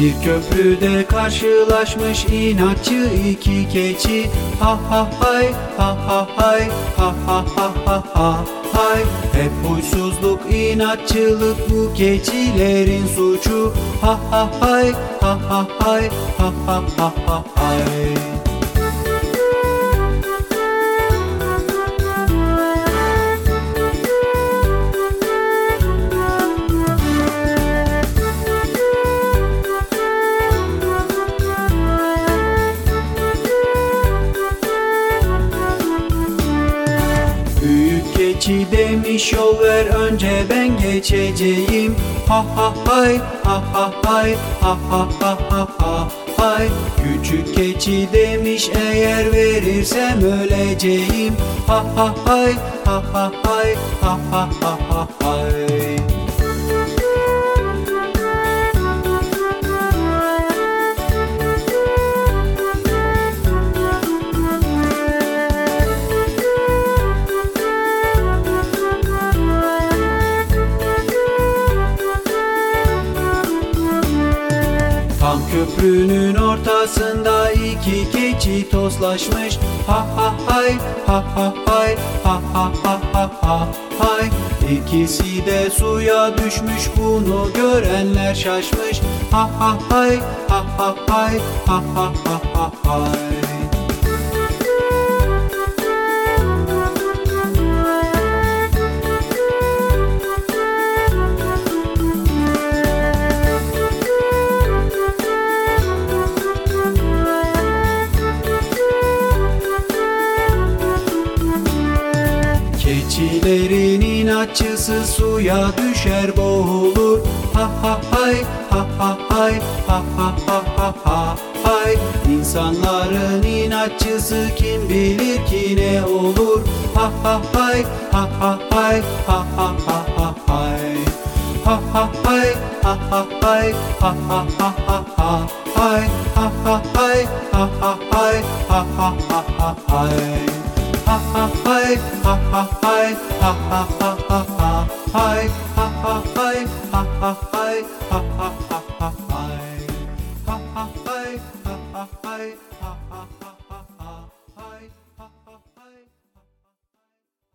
Bir köprüde karşılaşmış inatçı iki keçi. Ha ha hay, ha ha hay, ha ha ha ha ha hay. Hep huysuzluk, inatçılık bu keçilerin suçu. Ha ha hay, ha ha hay, ha ha ha ha hay. Keçi demiş yol ver önce ben geçeceğim. Ha ha hay, ha ha hay, ha ha ha ha ha hay. Küçük keçi demiş eğer verirsem öleceğim. Ha ha hay, ha ha hay, ha ha ha ha hay. Tam köprünün ortasında iki keçi toslaşmış. Ha ha hay, ha ha hay, ha ha ha ha ha hay. İkisi de suya düşmüş, bunu görenler şaşmış. Ha ha hay, ha ha hay, ha ha ha ha hay. Keçilerin inatçısı suya düşer boğulur. Ha ha hay, ha ha hay, ha ha ha ha ha hay. İnsanların inatçısı kim bilir ki ne olur. Ha ha hay, ha ha hay, ha ha ha ha hay. Ha ha hay, ha ha hay, ha ha ha ha ha hay. Ha ha hay, ha ha hay, ha ha ha ha hay. Ha ha hay, ha ha hay, ha ha ha ha ha hay. Ha ha hay, ha ha hay, ha ha